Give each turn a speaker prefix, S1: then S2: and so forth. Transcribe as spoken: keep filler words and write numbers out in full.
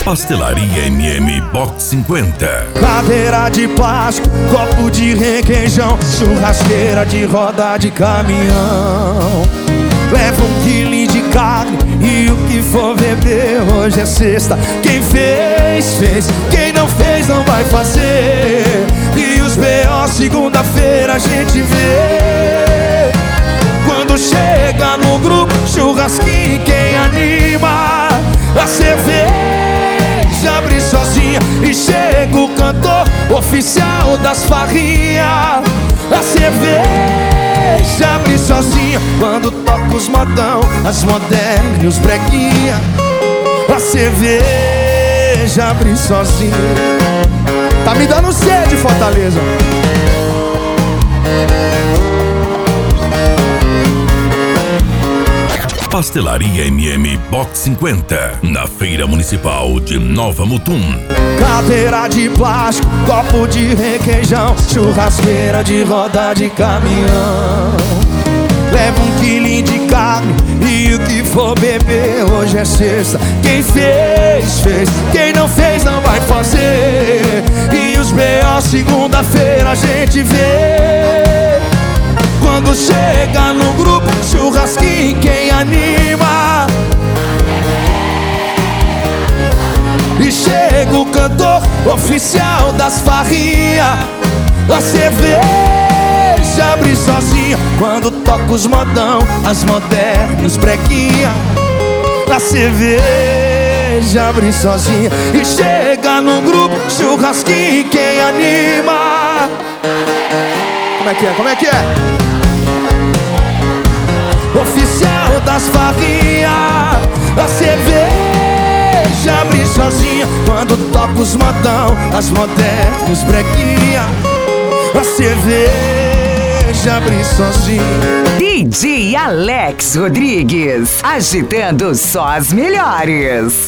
S1: Pastelaria M M Box cinquenta.
S2: Cadeira de plástico, copo de requeijão, churrasqueira de roda de caminhão. Leva um quilo de carne e o que for beber. Hoje é sexta, quem fez, fez. Quem não fez, não vai fazer. E os B O segunda-feira a gente vê. Quando chega no grupo, churrasquinho, quem anima? A cerveja abre sozinha e chega o cantor oficial das farrinhas. A cerveja abre sozinha quando toca os modão, as modernas e os breguinha. A cerveja abre sozinha. Tá me dando sede, Fortaleza.
S1: Pastelaria M M Box cinquenta, na Feira Municipal de Nova Mutum.
S2: Cadeira de plástico, copo de requeijão, churrasqueira de roda de caminhão. Leva um quilinho de carne e o que for beber. Hoje é sexta, quem fez, fez. Quem não fez, não vai fazer. E os B O segunda-feira a gente vê. Quando chega no grupo, churrasquinho, quem anima? E chega o cantor oficial das farrinhas. A cerveja abre sozinha quando toca os modão, as modernas, os breguinha. A cerveja abre sozinha e chega no grupo, churrasquinho, quem anima? Como é que é? Como é que é? Oficial das farrinhas. A cerveja abre sozinha quando toca os modão, as modernas, os breguinha. A cerveja abre sozinha.
S3: D J Alex Rodrigues, agitando só as melhores.